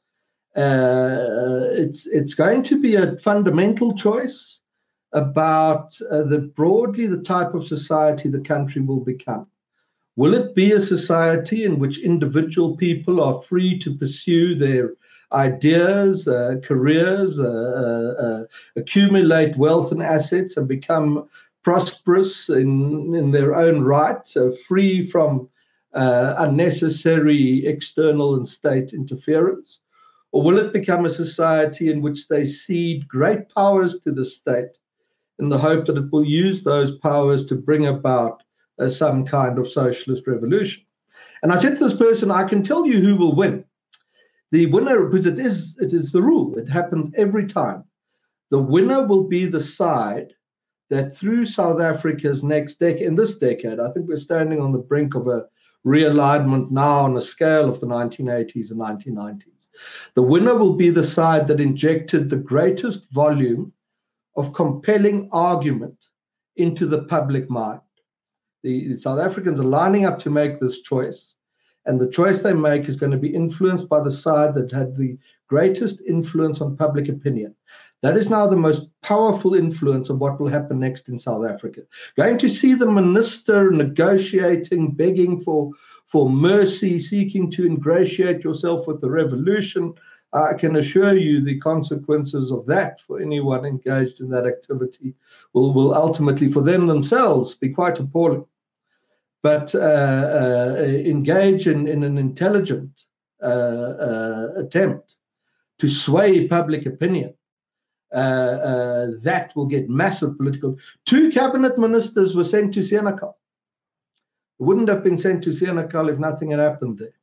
Uh, it's it's going to be a fundamental choice about uh, the broadly the type of society the country will become. Will it be a society in which individual people are free to pursue their ideas, uh, careers, uh, uh, uh, accumulate wealth and assets, and become prosperous in, in their own right, so free from uh, unnecessary external and state interference? Or will it become a society in which they cede great powers to the state in the hope that it will use those powers to bring about uh, some kind of socialist revolution? And I said to this person, I can tell you who will win. The winner, because it is, it is the rule, it happens every time. The winner will be the side that through South Africa's next decade, in this decade, I think we're standing on the brink of a realignment now on a scale of the nineteen eighties and nineteen nineties. The winner will be the side that injected the greatest volume of compelling argument into the public mind. The, the South Africans are lining up to make this choice, and the choice they make is going to be influenced by the side that had the greatest influence on public opinion. That is now the most powerful influence of what will happen next in South Africa. Going to see the minister negotiating, begging for for mercy, seeking to ingratiate yourself with the revolution. I can assure you the consequences of that for anyone engaged in that activity will, will ultimately, for them themselves, be quite appalling. But uh, uh, engage in, in an intelligent uh, uh, attempt to sway public opinion, uh, uh, that will get massive political. Two cabinet ministers were sent to Senekal. Wouldn't have been sent to Senekal if nothing had happened there.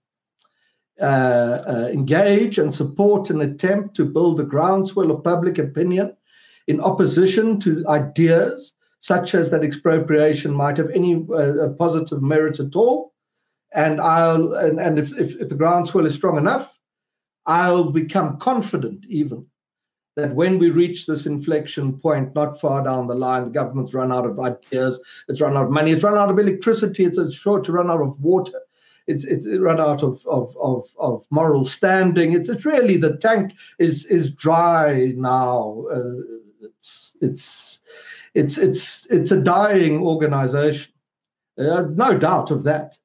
Uh, uh, engage and support an attempt to build a groundswell of public opinion in opposition to ideas such as that expropriation might have any uh, positive merit at all. And I'll and, and if, if, if the groundswell is strong enough, I'll become confident even that when we reach this inflection point, not far down the line, the government's run out of ideas, it's run out of money, it's run out of electricity, it's, it's sure to run out of water. It's it's run out of of of, of moral standing. It's it's really the tank is is dry now. Uh, it's it's it's it's it's a dying organization. Uh, no doubt of that.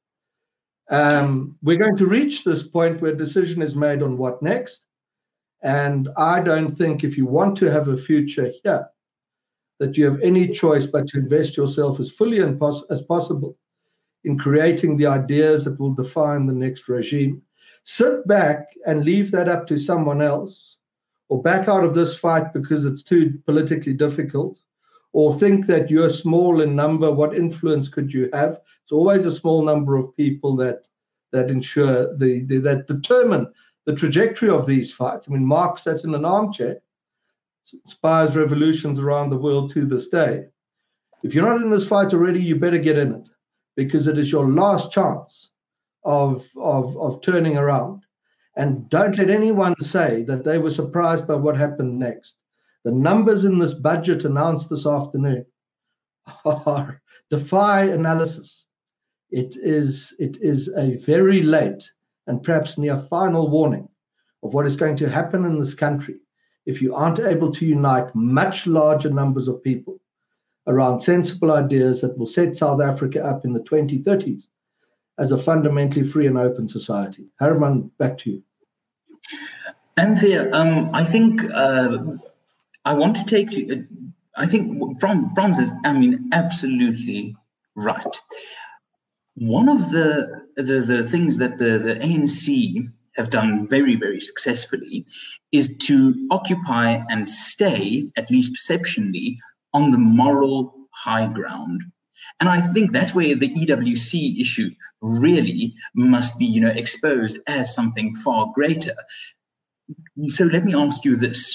Um, we're going to reach this point where a decision is made on what next. And I don't think if you want to have a future here, that you have any choice but to invest yourself as fully and pos- as possible in creating the ideas that will define the next regime. Sit back and leave that up to someone else, or back out of this fight because it's too politically difficult, or think that you're small in number. What influence could you have? It's always a small number of people that that ensure the, the that determine the trajectory of these fights. I mean, Marx sat in an armchair, inspires revolutions around the world to this day. If you're not in this fight already, you better get in it, because it is your last chance of, of, of turning around. And don't let anyone say that they were surprised by what happened next. The numbers in this budget announced this afternoon are defy analysis. It is, it is a very late and perhaps near final warning of what is going to happen in this country if you aren't able to unite much larger numbers of people around sensible ideas that will set South Africa up in the twenty thirties as a fundamentally free and open society. Herman, back to you. Anthea, um, I think uh, I want to take you, I think from Frans is, I mean, absolutely right. One of the, the, the things that the, the A N C have done very, very successfully is to occupy and stay, at least perceptionally, on the moral high ground. And I think that's where the E W C issue really must be, you know, exposed as something far greater. So let me ask you this.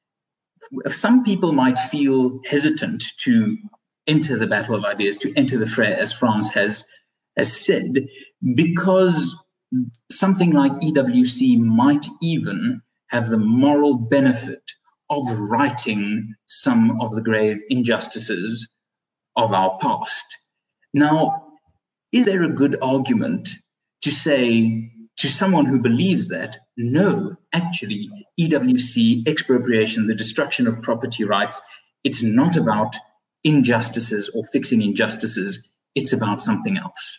Some people might feel hesitant to enter the battle of ideas, to enter the fray, as Frans has, has said, because something like E W C might even have the moral benefit of righting some of the grave injustices of our past. Now, is there a good argument to say to someone who believes that, no, actually, E W C, expropriation, the destruction of property rights, it's not about injustices or fixing injustices, it's about something else?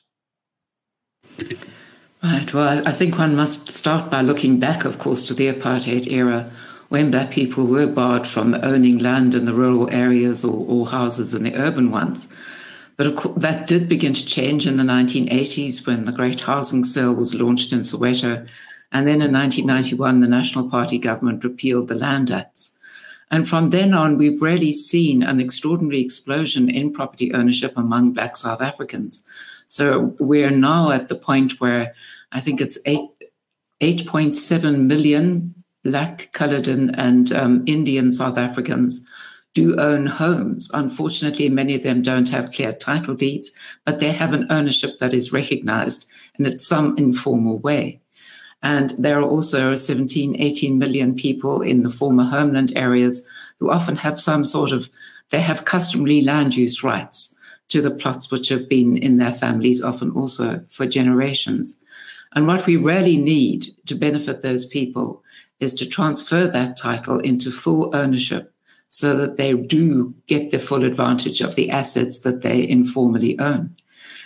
Right. Well, I think one must start by looking back, of course, to the apartheid era, when Black people were barred from owning land in the rural areas or, or houses in the urban ones. But of course, that did begin to change in the nineteen eighties when the Great Housing Sale was launched in Soweto. And then in nineteen ninety-one, the National Party government repealed the Land Acts. And from then on, we've really seen an extraordinary explosion in property ownership among Black South Africans. So we're now at the point where I think it's eight, eight point seven million Black, coloured and, and um, Indian South Africans do own homes. Unfortunately, many of them don't have clear title deeds, but they have an ownership that is recognised in some informal way. And there are also seventeen, eighteen million people in the former homeland areas who often have some sort of, they have customary land use rights to the plots which have been in their families, often also for generations. And what we really need to benefit those people is to transfer that title into full ownership so that they do get the full advantage of the assets that they informally own.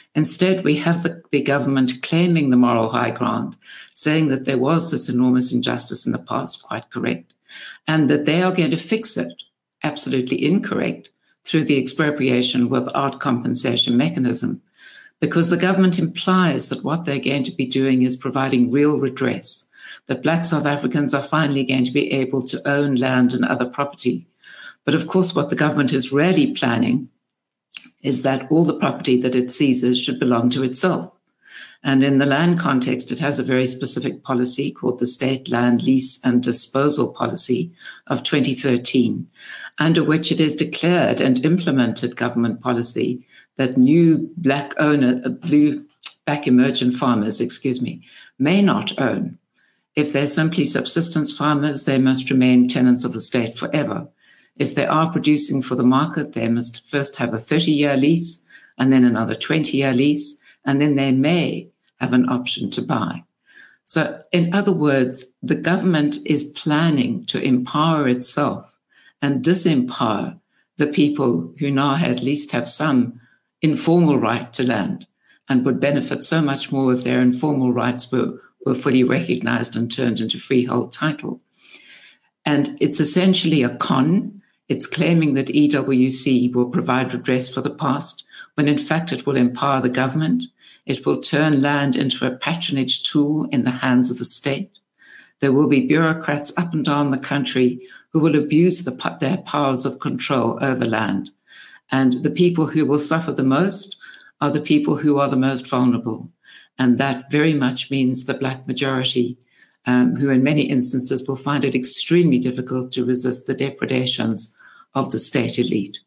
Instead, we have the, the government claiming the moral high ground, saying that there was this enormous injustice in the past, quite correct, and that they are going to fix it, absolutely incorrect, through the expropriation without compensation mechanism, because the government implies that what they're going to be doing is providing real redress, that Black South Africans are finally going to be able to own land and other property. But of course, what the government is really planning is that all the property that it seizes should belong to itself. And in the land context, it has a very specific policy called the State Land Lease and Disposal Policy of twenty thirteen, under which it is declared and implemented government policy that new black owner, blue, black emergent farmers, excuse me, may not own. If they're simply subsistence farmers, they must remain tenants of the state forever. If they are producing for the market, they must first have a thirty-year lease and then another twenty-year lease, and then they may have an option to buy. So in other words, the government is planning to empower itself and disempower the people who now at least have some informal right to land and would benefit so much more if their informal rights were, were fully recognized and turned into freehold title. And it's essentially a con. It's claiming that E W C will provide redress for the past, when in fact it will empower the government. It will turn land into a patronage tool in the hands of the state. There will be bureaucrats up and down the country who will abuse the, their powers of control over land. And the people who will suffer the most are the people who are the most vulnerable. And that very much means the Black majority, um, who in many instances will find it extremely difficult to resist the depredations of the state elite.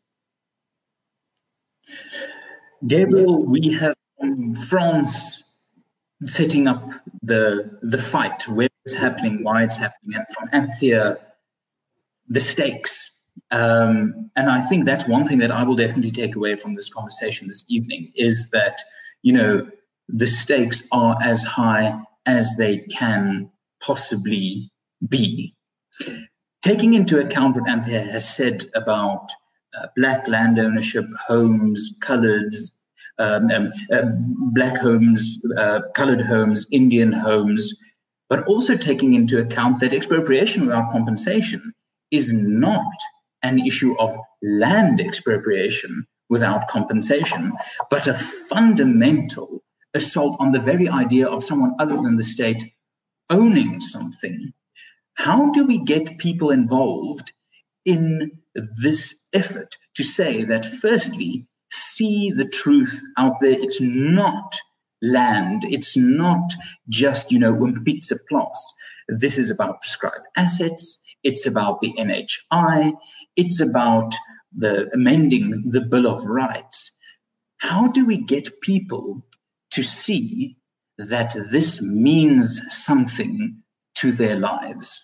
Gabriel, we have France setting up the the fight, where it's happening, why it's happening, and from Anthea, the stakes. Um, and I think that's one thing that I will definitely take away from this conversation this evening, is that, you know, the stakes are as high as they can possibly be. Taking into account what Anthea has said about uh, Black land ownership, homes, coloreds, um, um, uh, Black homes, uh, colored homes, Indian homes, but also taking into account that expropriation without compensation is not an issue of land expropriation without compensation, but a fundamental assault on the very idea of someone other than the state owning something. How do we get people involved in this effort to say that, firstly, see the truth out there? It's not land. It's not just, you know, Wimpitsa Plus. This is about prescribed assets. It's about the N H I. It's about the amending the Bill of Rights. How do we get people to see that this means something to their lives?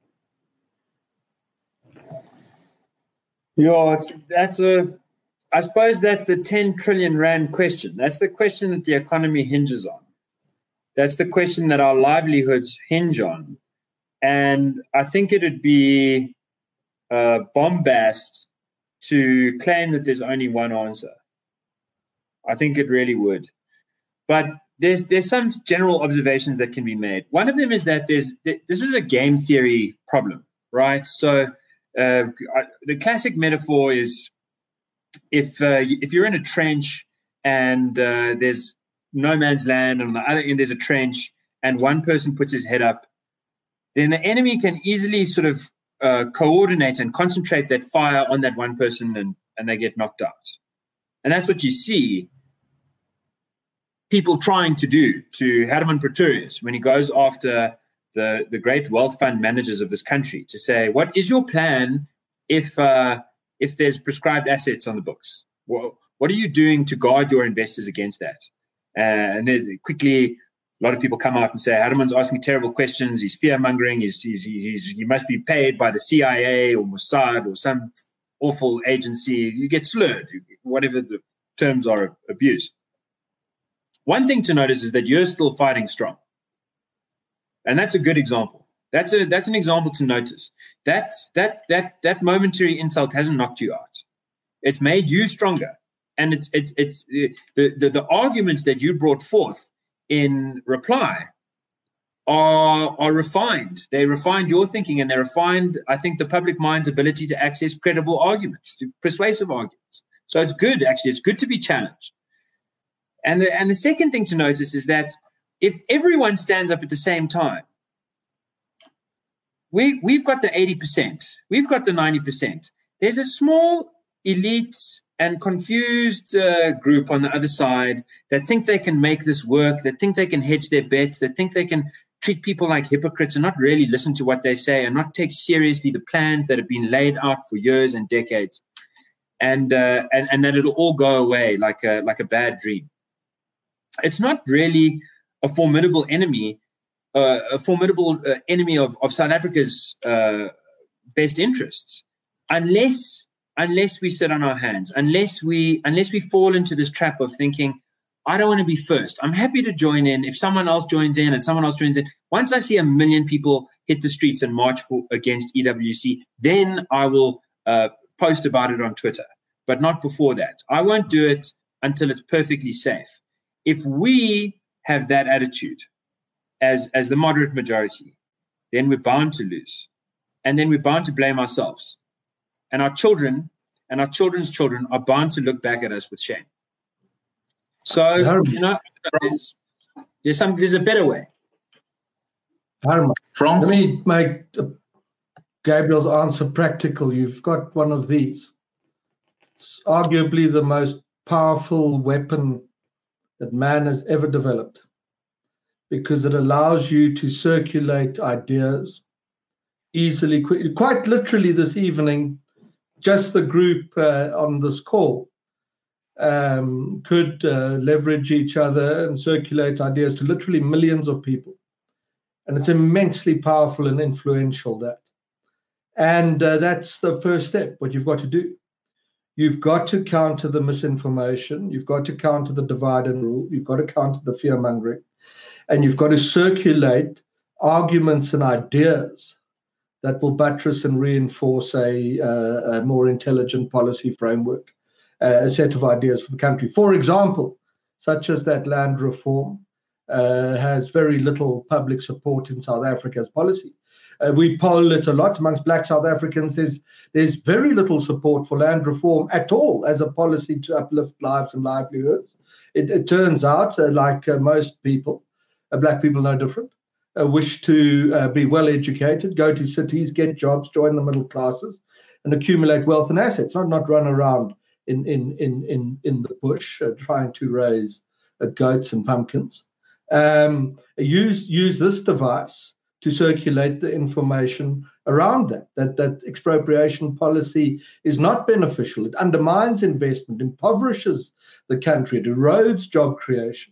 Yeah, it's, that's a, I suppose that's the ten trillion rand question. That's the question that the economy hinges on. That's the question that our livelihoods hinge on. And I think it would be uh, bombast to claim that there's only one answer. I think it really would. But there's there's some general observations that can be made. One of them is that there's this is a game theory problem, right? So uh, the classic metaphor is if uh, if you're in a trench and uh, there's no man's land, and on the other end there's a trench, and one person puts his head up, then the enemy can easily sort of uh, coordinate and concentrate that fire on that one person, and, and they get knocked out. And that's what you see people trying to do to Herman Pretorius when he goes after the, the great wealth fund managers of this country to say, what is your plan if uh, if there's prescribed assets on the books? What, what are you doing to guard your investors against that? Uh, and then quickly, a lot of people come out and say, Harman's asking terrible questions. He's fear-mongering. He's, he's, he's, he must be paid by the C I A or Mossad or some awful agency. You get slurred, whatever the terms are of abuse. One thing to notice is that you're still fighting strong. And that's a good example. That's a that's an example to notice. That that that that momentary insult hasn't knocked you out. It's made you stronger. and it's it's it's the the, the arguments that you brought forth in reply are are refined. They refined your thinking, and they refined, I think, the public mind's ability to access credible arguments, to persuasive arguments. So it's good, actually. It's good to be challenged. And the and the second thing to notice is that if everyone stands up at the same time, we we've got the eighty percent, we've got the ninety percent. There's a small elite and confused uh, group on the other side that think they can make this work, that think they can hedge their bets, that think they can treat people like hypocrites and not really listen to what they say and not take seriously the plans that have been laid out for years and decades, and uh, and and that it'll all go away like a like a bad dream. It's not really a formidable enemy, uh, a formidable uh, enemy of of South Africa's uh, best interests, unless unless we sit on our hands, unless we unless we fall into this trap of thinking, I don't want to be first. I'm happy to join in. If someone else joins in and someone else joins in, once I see a million people hit the streets and march for, against E W C, then I will uh, post about it on Twitter, but not before that. I won't do it until it's perfectly safe. If we have that attitude as, as the moderate majority, then we're bound to lose. And then we're bound to blame ourselves. And our children and our children's children are bound to look back at us with shame. So, you know, there's, there's, some, there's a better way. Frans? Let me make Gabriel's answer practical. You've got one of these. It's arguably the most powerful weapon that man has ever developed, because it allows you to circulate ideas easily, quickly. Quite literally this evening, just the group uh, on this call um, could uh, leverage each other and circulate ideas to literally millions of people. And it's immensely powerful and influential, that. And uh, that's the first step, what you've got to do. You've got to counter the misinformation. You've got to counter the divide and rule. You've got to counter the fear-mongering. And you've got to circulate arguments and ideas that will buttress and reinforce a, uh, a more intelligent policy framework, uh, a set of ideas for the country. For example, such as that land reform uh, has very little public support in South Africa's policy. Uh, we poll it a lot amongst Black South Africans. There's, there's very little support for land reform at all as a policy to uplift lives and livelihoods. It, it turns out, uh, like uh, most people, uh, Black people no different, uh, wish to uh, be well educated, go to cities, get jobs, join the middle classes, and accumulate wealth and assets, not, not run around in, in, in, in, in the bush uh, trying to raise uh, goats and pumpkins. Um, use, use this device to circulate the information around that, that, that expropriation policy is not beneficial. It undermines investment, impoverishes the country, it erodes job creation.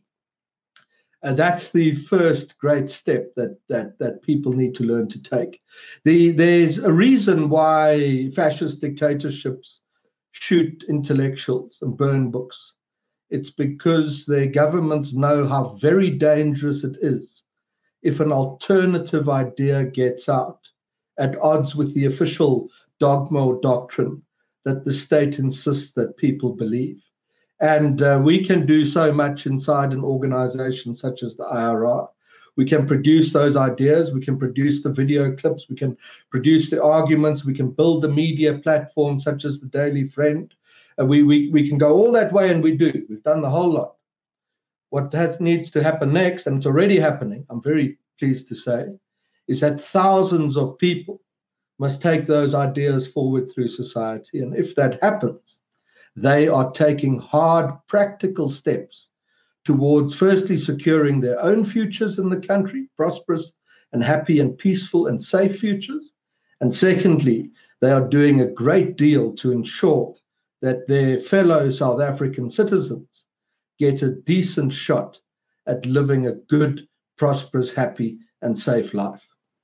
Uh, that's the first great step that, that, that people need to learn to take. The, there's a reason why fascist dictatorships shoot intellectuals and burn books. It's because their governments know how very dangerous it is if an alternative idea gets out at odds with the official dogma or doctrine that the state insists that people believe. And uh, we can do so much inside an organization such as the I R R. We can produce those ideas, we can produce the video clips, we can produce the arguments, we can build the media platform such as the Daily Friend. Uh, we, we, we can go all that way, and we do. We've done the whole lot. What has, needs to happen next, and it's already happening, I'm very pleased to say, is that thousands of people must take those ideas forward through society. And if that happens, they are taking hard, practical steps towards firstly securing their own futures in the country, prosperous and happy and peaceful and safe futures. And secondly, they are doing a great deal to ensure that their fellow South African citizens get a decent shot at living a good, prosperous, happy, and safe life.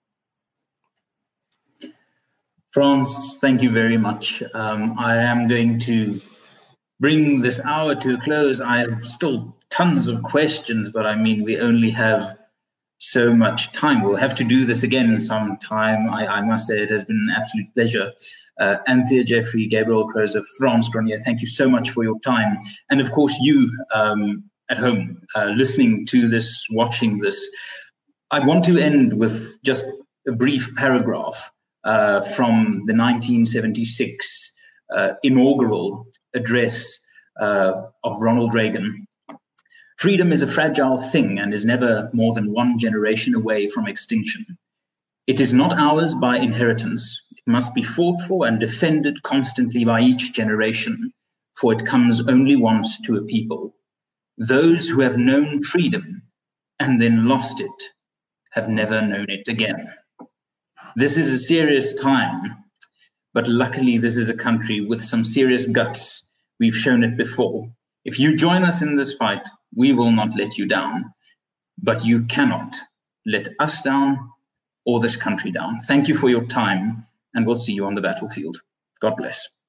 Frans, thank you very much. Um, I am going to bring this hour to a close. I have still tons of questions, but I mean, we only have so much time. We'll have to do this again sometime. I, I must say it has been an absolute pleasure. Uh, Anthea Jeffrey, Gabriel Crozer, Frans Cronje, thank you so much for your time. And of course, you um, at home, uh, listening to this, watching this. I want to end with just a brief paragraph uh, from the nineteen seventy-six uh, inaugural address uh, of Ronald Reagan. Freedom is a fragile thing and is never more than one generation away from extinction. It is not ours by inheritance. It must be fought for and defended constantly by each generation, for it comes only once to a people. Those who have known freedom and then lost it have never known it again. This is a serious time, but luckily this is a country with some serious guts. We've shown it before. If you join us in this fight, we will not let you down, but you cannot let us down or this country down. Thank you for your time, and we'll see you on the battlefield. God bless.